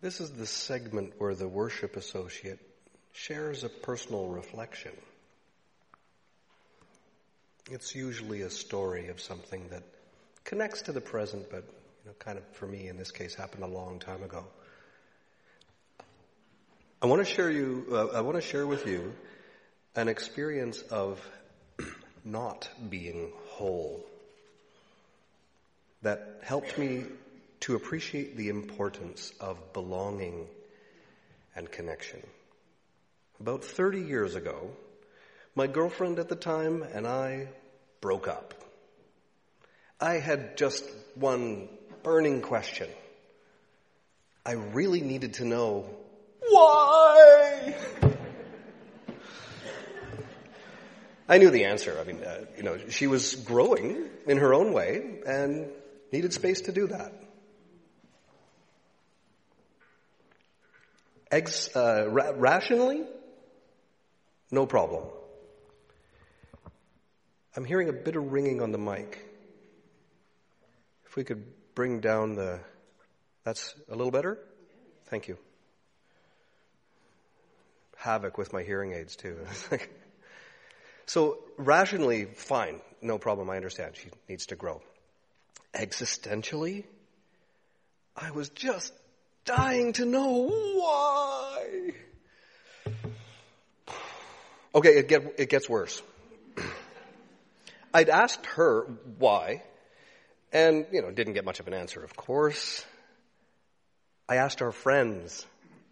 This is the segment where the worship associate shares a personal reflection. It's usually a story of something that connects to the present, but kind of for me in this case happened a long time ago. I want to share with you an experience of not being whole that helped me to appreciate the importance of belonging and connection. About 30 years ago, my girlfriend at the time and I broke up. I had just one burning question. I really needed to know why. I knew the answer. She was growing in her own way and needed space to do that. Rationally, no problem. I'm hearing a bit of ringing on the mic. If we could bring down that's a little better? Thank you. Havoc with my hearing aids too. So rationally, fine, no problem, I understand. She needs to grow. Existentially, I was just dying to know why. Okay, it gets worse. I'd asked her why, and, didn't get much of an answer, of course. I asked our friends,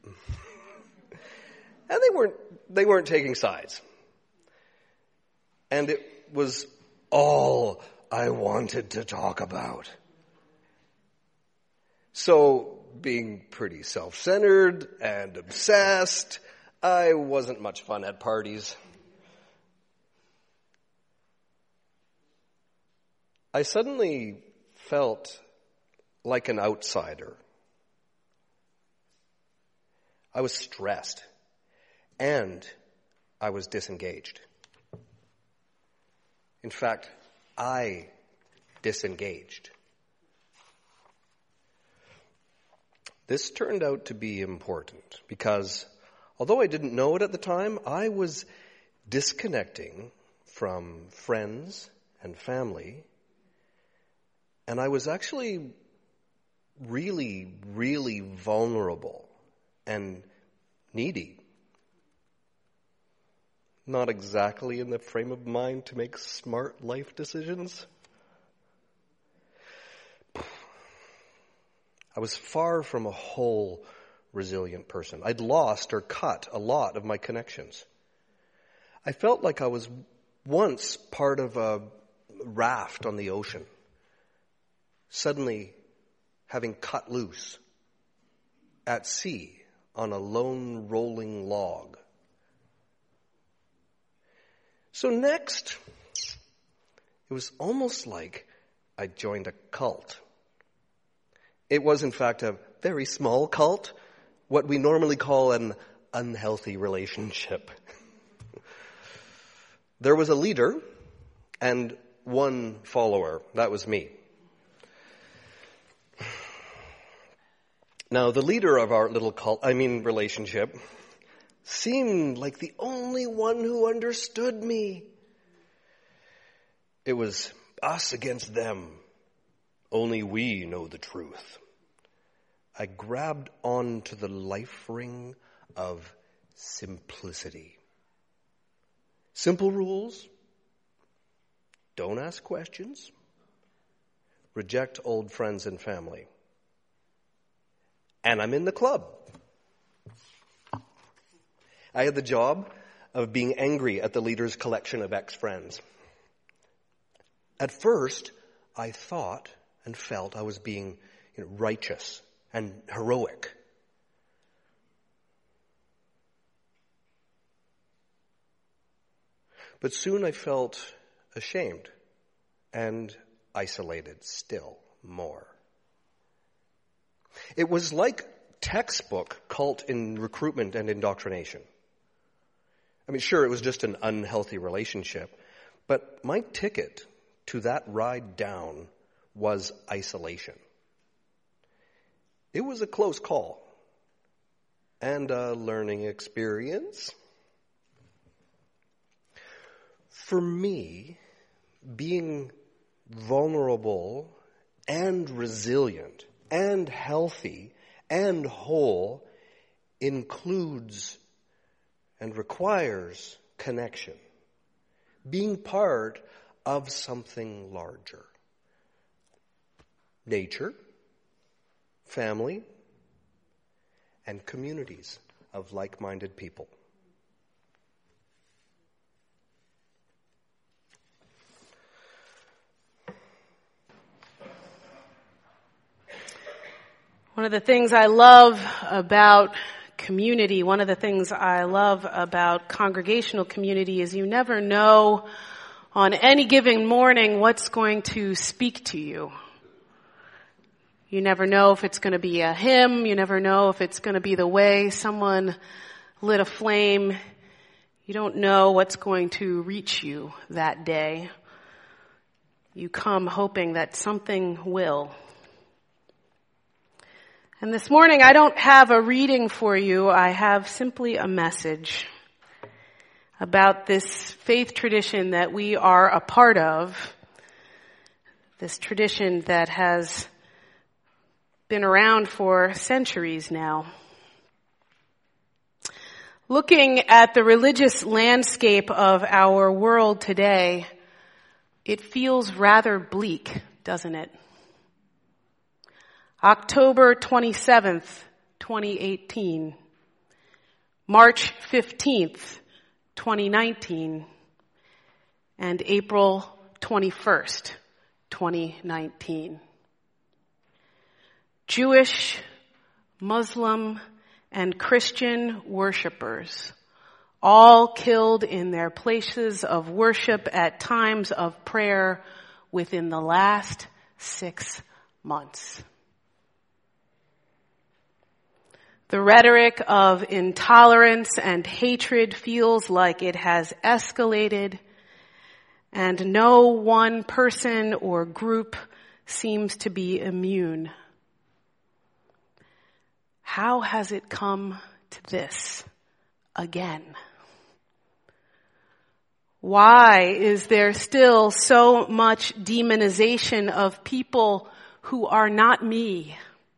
and they weren't taking sides. And it was all I wanted to talk about. So, being pretty self-centered and obsessed, I wasn't much fun at parties. I suddenly felt like an outsider. I was stressed, and I was disengaged. In fact, I disengaged. This turned out to be important because, although I didn't know it at the time, I was disconnecting from friends and family, and I was actually really, really vulnerable and needy. Not exactly in the frame of mind to make smart life decisions. I was far from a whole, resilient person. I'd lost or cut a lot of my connections. I felt like I was once part of a raft on the ocean, suddenly having cut loose at sea on a lone rolling log. So next, it was almost like I joined a cult. It was, in fact, a very small cult, what we normally call an unhealthy relationship. There was a leader and one follower. That was me. Now, the leader of our little relationship, seemed like the only one who understood me. It was us against them. Only we know the truth. I grabbed onto the life ring of simplicity. Simple rules. Don't ask questions. Reject old friends and family. And I'm in the club. I had the job of being angry at the leader's collection of ex-friends. At first, I thought and felt I was being righteous and heroic. But soon I felt ashamed and isolated still more. It was like textbook cult in recruitment and indoctrination. Sure, it was just an unhealthy relationship, but my ticket to that ride down was isolation. It was a close call, and a learning experience. For me, being vulnerable and resilient and healthy and whole includes and requires connection, being part of something larger. Nature, family, and communities of like-minded people. One of the things I love about community, one of the things I love about congregational community is you never know on any given morning what's going to speak to you. You never know if it's going to be a hymn. You never know if it's going to be the way someone lit a flame. You don't know what's going to reach you that day. You come hoping that something will. And this morning I don't have a reading for you. I have simply a message about this faith tradition that we are a part of. This tradition that has been around for centuries now. Looking at the religious landscape of our world today, it feels rather bleak, doesn't it? October 27th, 2018. March 15th, 2019. And April 21st, 2019. Jewish, Muslim, and Christian worshipers, all killed in their places of worship at times of prayer within the last 6 months. The rhetoric of intolerance and hatred feels like it has escalated, and no one person or group seems to be immune. How has it come to this again? Why is there still so much demonization of people who are not me?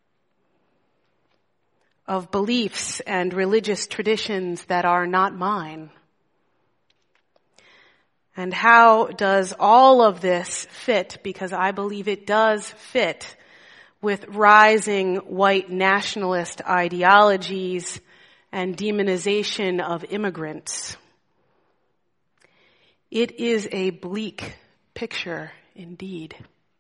Of beliefs and religious traditions that are not mine? And how does all of this fit, because I believe it does fit, with rising white nationalist ideologies and demonization of immigrants? It is a bleak picture indeed.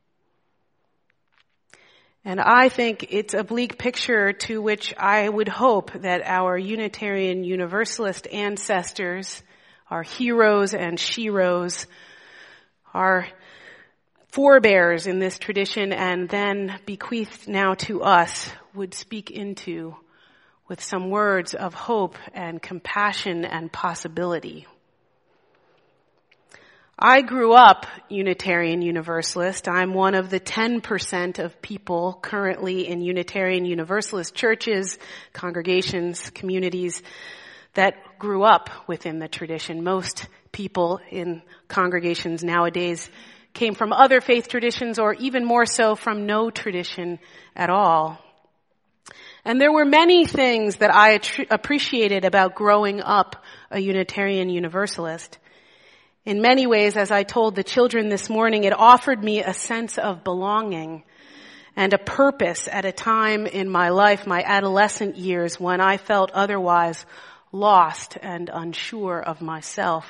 And I think it's a bleak picture to which I would hope that our Unitarian Universalist ancestors, our heroes and sheroes, our forebears in this tradition and then bequeathed now to us, would speak into with some words of hope and compassion and possibility. I grew up Unitarian Universalist. I'm one of the 10% of people currently in Unitarian Universalist churches, congregations, communities that grew up within the tradition. Most people in congregations nowadays came from other faith traditions, or even more so from no tradition at all. And there were many things that I appreciated about growing up a Unitarian Universalist. In many ways, as I told the children this morning, it offered me a sense of belonging and a purpose at a time in my life, my adolescent years, when I felt otherwise lost and unsure of myself.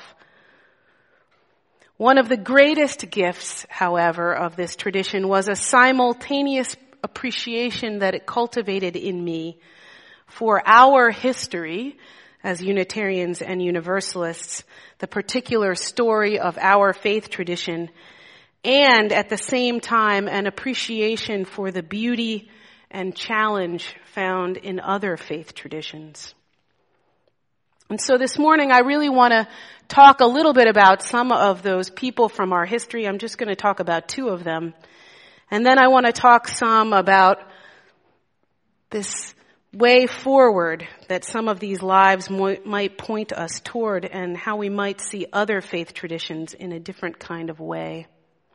One of the greatest gifts, however, of this tradition was a simultaneous appreciation that it cultivated in me for our history as Unitarians and Universalists, the particular story of our faith tradition, and at the same time an appreciation for the beauty and challenge found in other faith traditions. And so this morning I really want to talk a little bit about some of those people from our history. I'm just going to talk about 2 of them. And then I want to talk some about this way forward that some of these lives might point us toward, and how we might see other faith traditions in a different kind of way.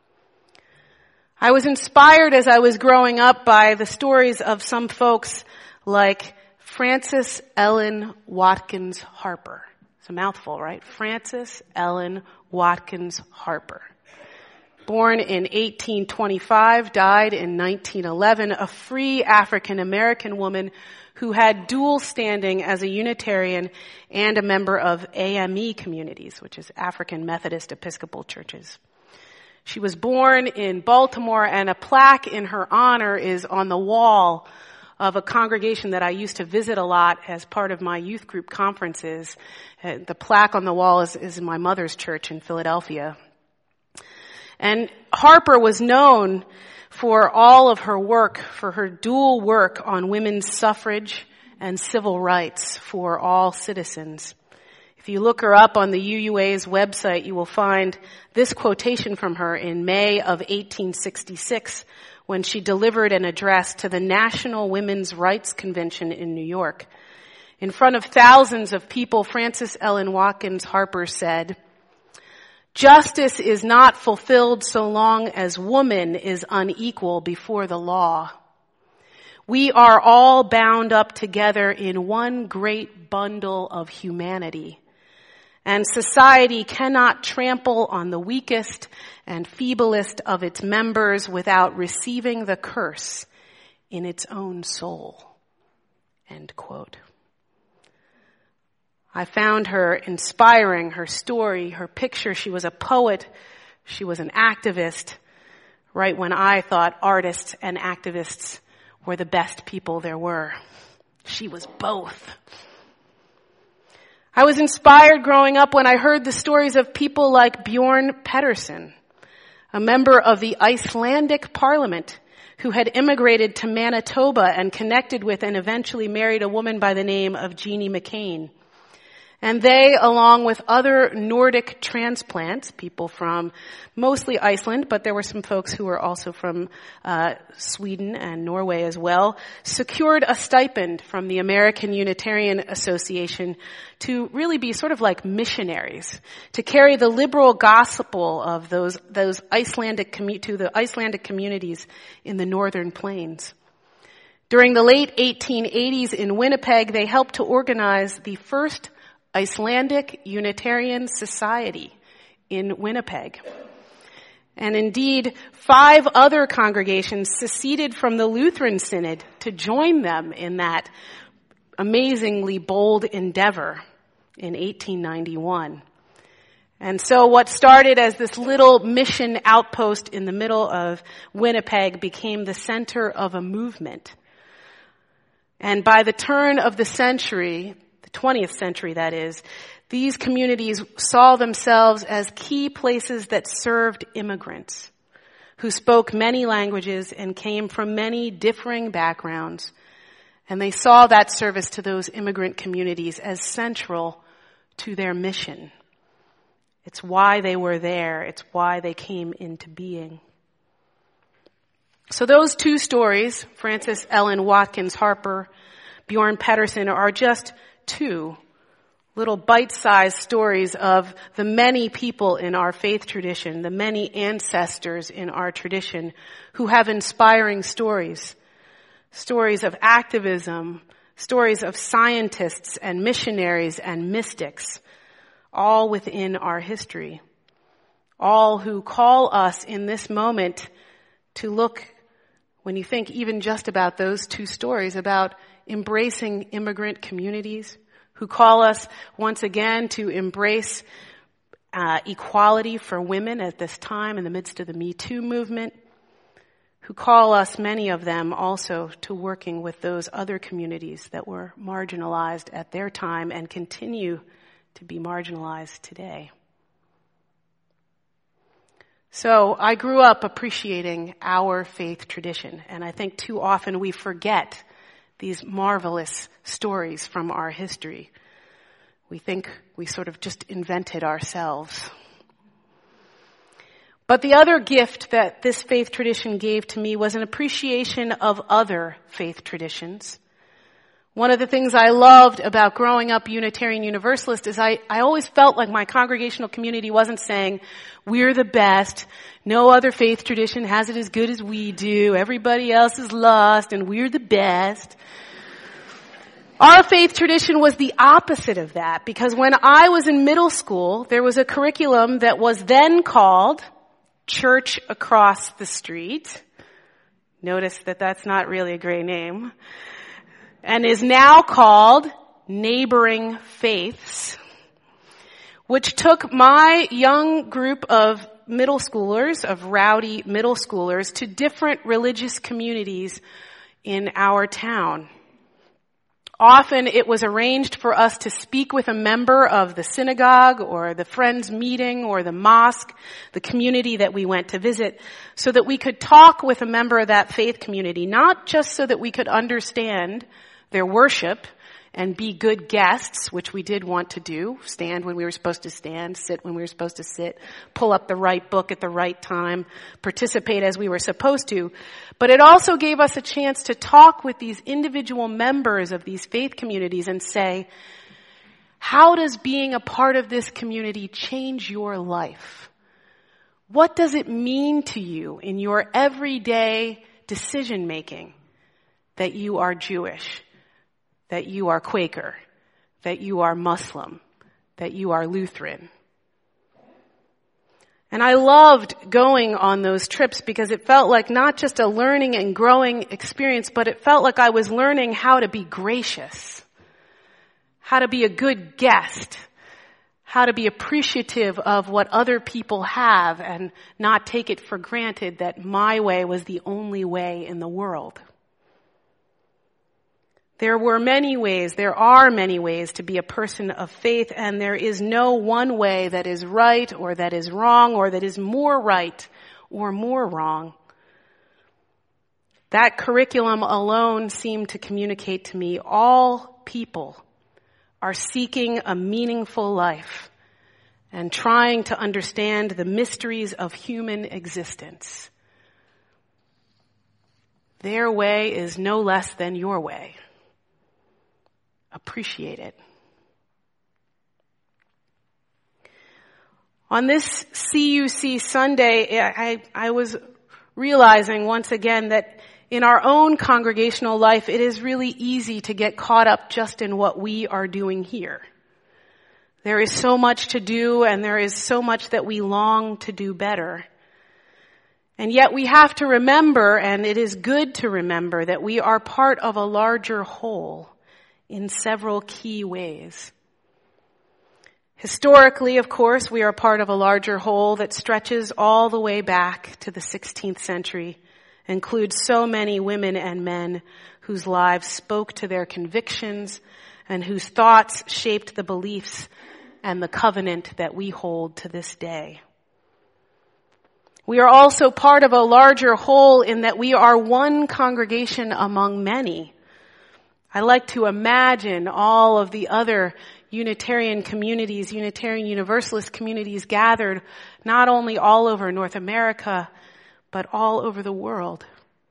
I was inspired as I was growing up by the stories of some folks like Frances Ellen Watkins Harper. It's a mouthful, right? Frances Ellen Watkins Harper. Born in 1825, died in 1911, a free African-American woman who had dual standing as a Unitarian and a member of AME communities, which is African Methodist Episcopal churches. She was born in Baltimore, and a plaque in her honor is on the wall of a congregation that I used to visit a lot as part of my youth group conferences. The plaque on the wall is in my mother's church in Philadelphia. And Harper was known for all of her work, for her dual work on women's suffrage and civil rights for all citizens. If you look her up on the UUA's website, you will find this quotation from her in May of 1866 when she delivered an address to the National Women's Rights Convention in New York. In front of thousands of people, Frances Ellen Watkins Harper said, "Justice is not fulfilled so long as woman is unequal before the law. We are all bound up together in one great bundle of humanity, and society cannot trample on the weakest and feeblest of its members without receiving the curse in its own soul." End quote. I found her inspiring, her story, her picture. She was a poet. She was an activist, right when I thought artists and activists were the best people there were. She was both. I was inspired growing up when I heard the stories of people like Bjorn Pettersson, a member of the Icelandic parliament who had immigrated to Manitoba and connected with and eventually married a woman by the name of Jeannie McCain. And they, along with other Nordic transplants, people from mostly Iceland, but there were some folks who were also from Sweden and Norway as well, secured a stipend from the American Unitarian Association to really be sort of like missionaries, to carry the liberal gospel of those Icelandic to the Icelandic communities in the northern plains. During the late 1880s in Winnipeg, they helped to organize the first Icelandic Unitarian Society in Winnipeg. And indeed, 5 other congregations seceded from the Lutheran Synod to join them in that amazingly bold endeavor in 1891. And so what started as this little mission outpost in the middle of Winnipeg became the center of a movement. And by the turn of the century, 20th century, that is, these communities saw themselves as key places that served immigrants who spoke many languages and came from many differing backgrounds. And they saw that service to those immigrant communities as central to their mission. It's why they were there. It's why they came into being. So those 2 stories, Frances Ellen Watkins Harper, Bjorn Pettersson, are just 2 little bite-sized stories of the many people in our faith tradition, the many ancestors in our tradition who have inspiring stories. Stories of activism, stories of scientists and missionaries and mystics, all within our history. All who call us in this moment to look, when you think even just about those 2 stories, about embracing immigrant communities, who call us once again to embrace equality for women at this time in the midst of the Me Too movement, who call us, many of them, also to working with those other communities that were marginalized at their time and continue to be marginalized today. So I grew up appreciating our faith tradition, and I think too often we forget these marvelous stories from our history. We think we sort of just invented ourselves. But the other gift that this faith tradition gave to me was an appreciation of other faith traditions. One of the things I loved about growing up Unitarian Universalist is I always felt like my congregational community wasn't saying, we're the best, no other faith tradition has it as good as we do, everybody else is lost, and we're the best. Our faith tradition was the opposite of that, because when I was in middle school, there was a curriculum that was then called Church Across the Street. Notice that that's not really a great name. And is now called Neighboring Faiths, which took my young group of middle schoolers, of rowdy middle schoolers, to different religious communities in our town. Often it was arranged for us to speak with a member of the synagogue or the friends meeting or the mosque, the community that we went to visit, so that we could talk with a member of that faith community, not just so that we could understand their worship and be good guests, which we did want to do, stand when we were supposed to stand, sit when we were supposed to sit, pull up the right book at the right time, participate as we were supposed to. But it also gave us a chance to talk with these individual members of these faith communities and say, how does being a part of this community change your life? What does it mean to you in your everyday decision making that you are Jewish, that you are Quaker, that you are Muslim, that you are Lutheran? And I loved going on those trips because it felt like not just a learning and growing experience, but it felt like I was learning how to be gracious, how to be a good guest, how to be appreciative of what other people have and not take it for granted that my way was the only way in the world. There are many ways to be a person of faith, and there is no one way that is right or that is wrong or that is more right or more wrong. That curriculum alone seemed to communicate to me all people are seeking a meaningful life and trying to understand the mysteries of human existence. Their way is no less than your way. Appreciate it. On this CUC Sunday, I was realizing once again that in our own congregational life, it is really easy to get caught up just in what we are doing here. There is so much to do, and there is so much that we long to do better. And yet we have to remember, and it is good to remember, that we are part of a larger whole in several key ways. Historically, of course, we are part of a larger whole that stretches all the way back to the 16th century, includes so many women and men whose lives spoke to their convictions and whose thoughts shaped the beliefs and the covenant that we hold to this day. We are also part of a larger whole in that we are one congregation among many. I like to imagine all of the other Unitarian communities, Unitarian Universalist communities gathered not only all over North America, but all over the world.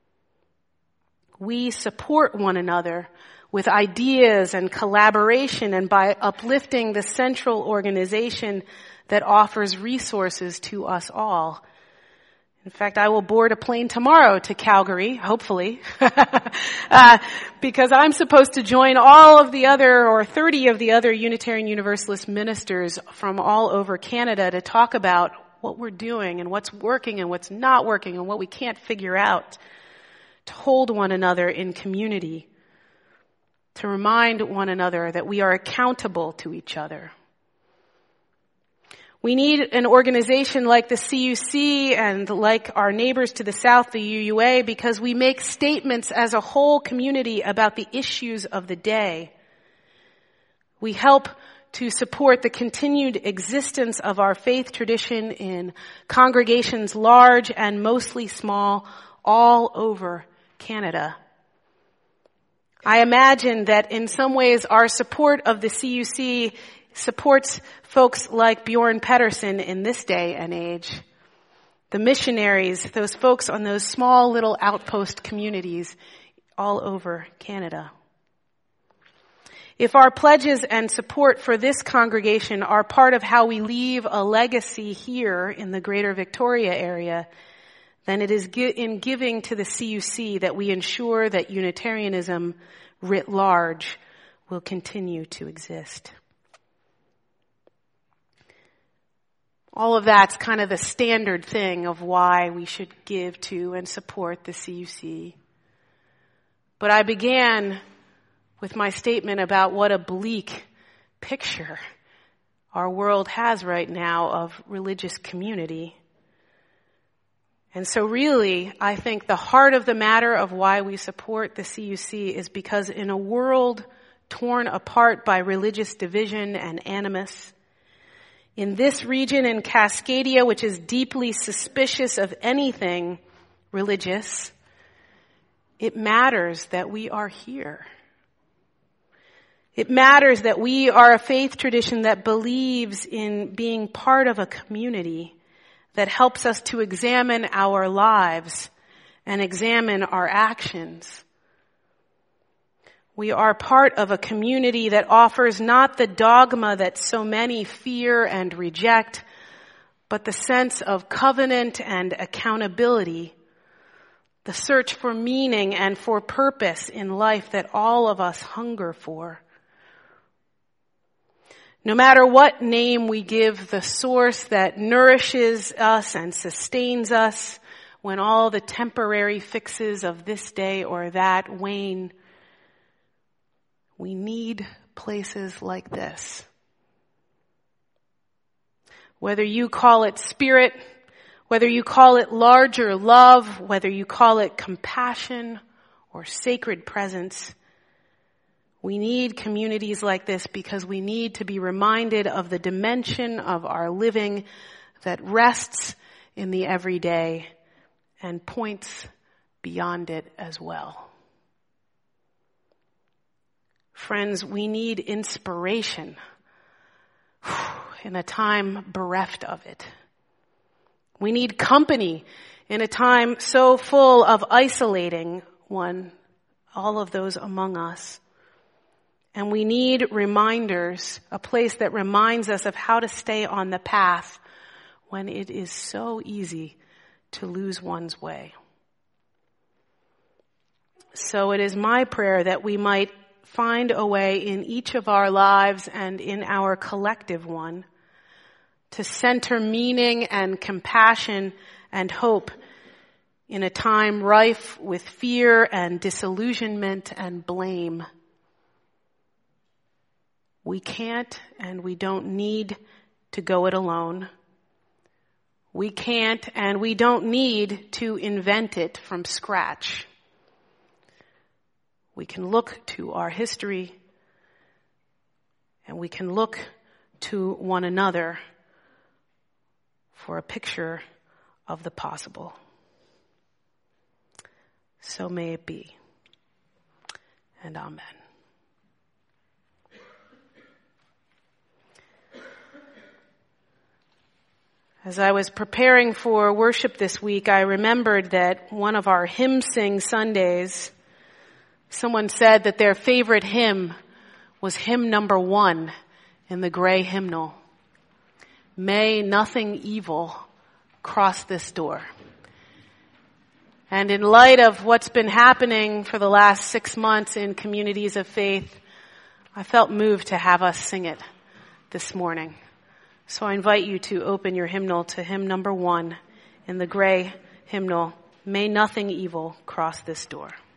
We support one another with ideas and collaboration and by uplifting the central organization that offers resources to us all. In fact, I will board a plane tomorrow to Calgary, hopefully, because I'm supposed to join all of the other, or 30 of the other Unitarian Universalist ministers from all over Canada to talk about what we're doing and what's working and what's not working and what we can't figure out, to hold one another in community, to remind one another that we are accountable to each other. We need an organization like the CUC and like our neighbors to the south, the UUA, because we make statements as a whole community about the issues of the day. We help to support the continued existence of our faith tradition in congregations large and mostly small all over Canada. I imagine that in some ways our support of the CUC supports folks like Bjorn Pedersen in this day and age. The missionaries, those folks on those small little outpost communities all over Canada. If our pledges and support for this congregation are part of how we leave a legacy here in the Greater Victoria area, then it is in giving to the CUC that we ensure that Unitarianism writ large will continue to exist. All of that's kind of the standard thing of why we should give to and support the CUC. But I began with my statement about what a bleak picture our world has right now of religious community. And so really, I think the heart of the matter of why we support the CUC is because in a world torn apart by religious division and animus, in this region in Cascadia, which is deeply suspicious of anything religious, it matters that we are here. It matters that we are a faith tradition that believes in being part of a community that helps us to examine our lives and examine our actions. We are part of a community that offers not the dogma that so many fear and reject, but the sense of covenant and accountability, the search for meaning and for purpose in life that all of us hunger for. No matter what name we give the source that nourishes us and sustains us when all the temporary fixes of this day or that wane, we need places like this. Whether you call it spirit, whether you call it larger love, whether you call it compassion or sacred presence, we need communities like this because we need to be reminded of the dimension of our living that rests in the everyday and points beyond it as well. Friends, we need inspiration in a time bereft of it. We need company in a time so full of isolating all of those among us. And we need reminders, a place that reminds us of how to stay on the path when it is so easy to lose one's way. So it is my prayer that we might find a way in each of our lives and in our collective one to center meaning and compassion and hope in a time rife with fear and disillusionment and blame. We can't and we don't need to go it alone. We can't and we don't need to invent it from scratch. We can look to our history and we can look to one another for a picture of the possible. So may it be. And amen. As I was preparing for worship this week, I remembered that one of our hymn sing Sundays, someone said that their favorite hymn was hymn number 1 in the gray hymnal. May nothing evil cross this door. And in light of what's been happening for the last 6 months in communities of faith, I felt moved to have us sing it this morning. So I invite you to open your hymnal to hymn number 1 in the gray hymnal, May nothing evil cross this door.